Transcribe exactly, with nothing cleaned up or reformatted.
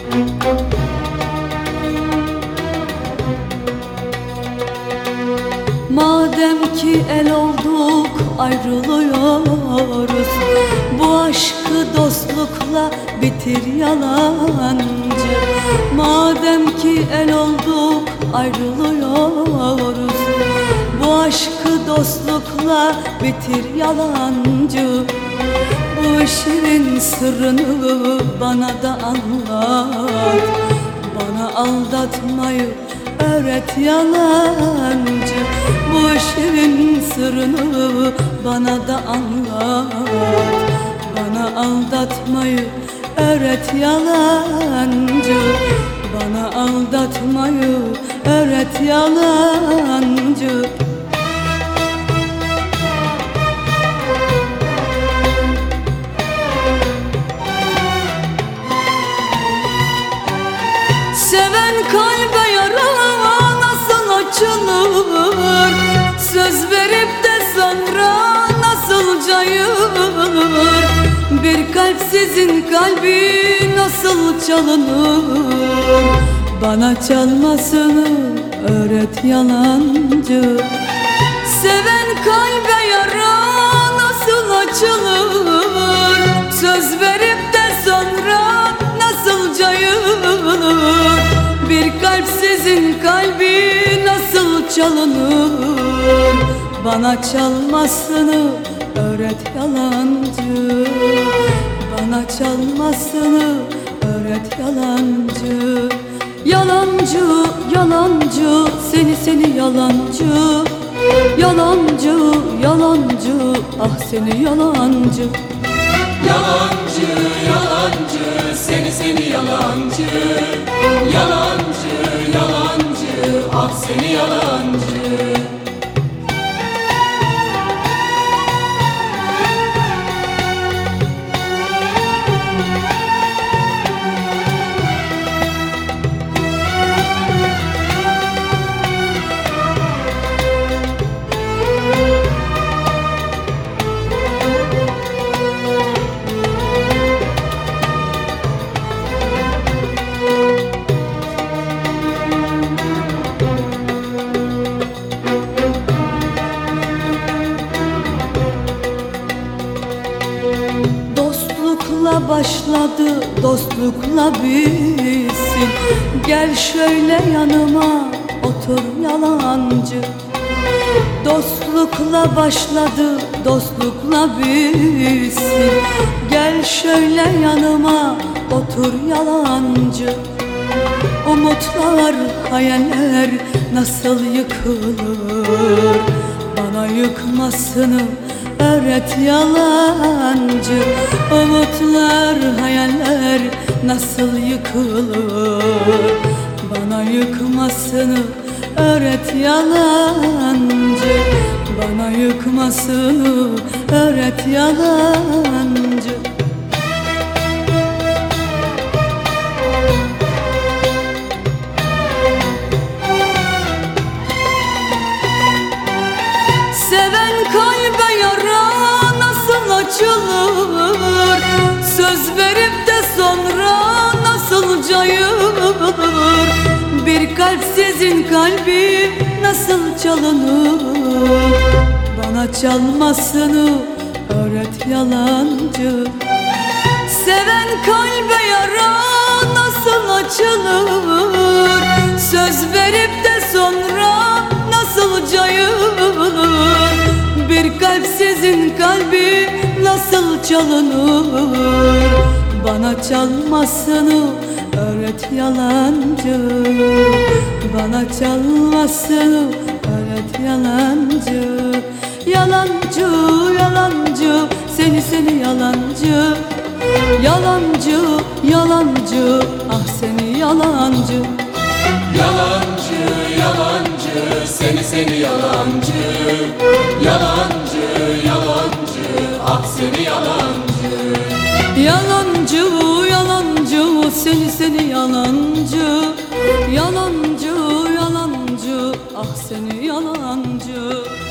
Madem ki el olduk ayrılıyoruz, bu aşkı dostlukla bitir yalancı. Madem ki el olduk ayrılıyoruz, bu aşkı dostlukla bitir yalancı. Bu şirin sırrını bana da anlat, bana aldatmayı öğret yalancı. Bu şirin sırrını bana da anlat, bana aldatmayı öğret yalancı. Bana aldatmayı öğret yalancı. Seven kalbe yara nasıl açılır? Söz verip de sonra nasıl cayır? Bir kalpsizin kalbi nasıl çalınır? Bana çalmasını öğret yalancı. Seven kalbe yara nasıl açılır? Söz verip de sonra nasıl cayır? Bir kalpsizin kalbi nasıl çalınır? Bana çalmasını öğret yalancı. Bana çalmasını öğret yalancı. Yalancı, yalancı, seni seni yalancı. Yalancı, yalancı, ah seni yalancı. Yalancı, yalancı, seni seni yalancı. Yalancı, yalancı, ah seni yalancı. Dostlukla başladı, dostlukla bitsin. Gel şöyle yanıma otur yalancı. Dostlukla başladı, dostlukla bitsin. Gel şöyle yanıma otur yalancı. Umutlar, hayaller nasıl yıkılır? Bana yıkmasını öğret yalancı. Umutlar, hayaller nasıl yıkılır? Bana yıkmasını öğret yalancı. Bana yıkmasını öğret yalancı. Seven kalbe yara nasıl açılır? Söz verip de sonra nasıl cayır? Bir kalpsizin kalbi nasıl çalınır? Bana çalmasını öğret yalancı. Seven kalbe yara nasıl açılır? Söz verip de sonra nasıl cayır? Bir kalpsizin kalbi nasıl çalınır? Bana çalmasını öğret yalancı. Bana çalmasını öğret yalancı. Yalancı, yalancı, seni seni yalancı. Yalancı, yalancı, ah seni yalancı. Yalancı, yalancı, seni seni yalancı. Yalancı, yalancı, ah seni yalancı. Yalancı, yalancı, seni seni yalancı. Yalancı, yalancı, ah seni yalancı.